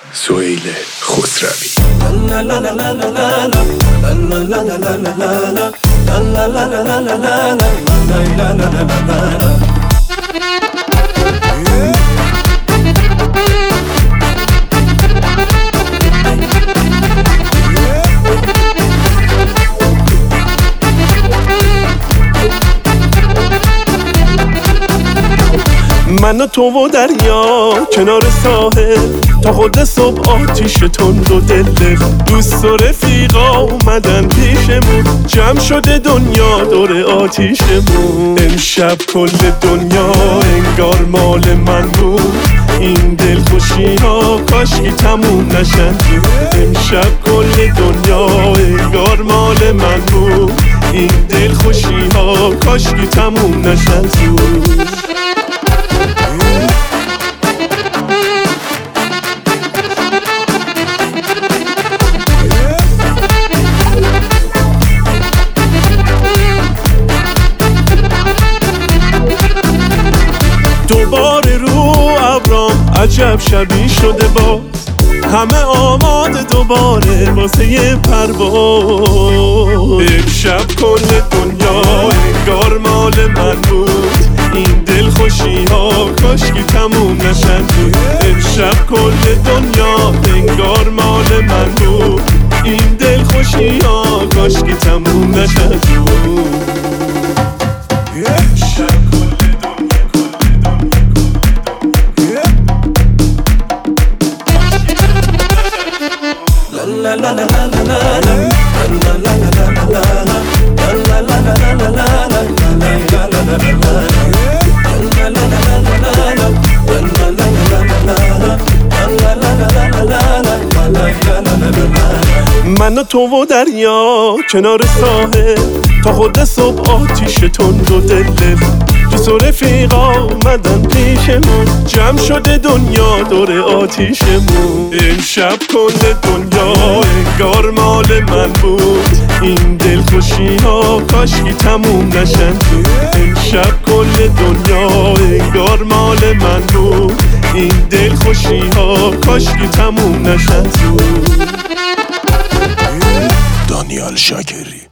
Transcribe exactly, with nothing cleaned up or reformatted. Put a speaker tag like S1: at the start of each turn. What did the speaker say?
S1: سهیل خسروی.
S2: من و تو و دریا کنار ساحل، تا خود صبح آتیش تند و دل دوست و رفیقا اومدن پیشمون، جمع شده دنیا دور آتیشمون. امشب کل دنیا انگار مال من بود، این دل خوشی ها کاشکی تموم نشن. امشب کل دنیا انگار مال من بود، این دل خوشی ها کاشکی تموم نشن زود. دوباره رو ابرام عجب شبی شده باز، همه آماده دوباره واسه یه پرواز. امشب کل دنیا انگار مال من بود، این دل خوشی ها کاشکی تموم نشن. امشب کل دنیا انگار مال من بود، این دل خوشی ها کاشکی تموم نشن. من و تو و دریا کنار ساحل، تا خود صبح آتیش تند و دل دوست و رفیقا اومدن پیشمون، جمع شده دنیا دور آتیشمون. امشب کل دنیا انگار مال من بود، این دل خوشی ها کاشکی تموم نشن. امشب کل دنیا انگار مال من بود، این دل خوشی ها کاشکی تموم نشن زود.
S1: دانیال شاکری.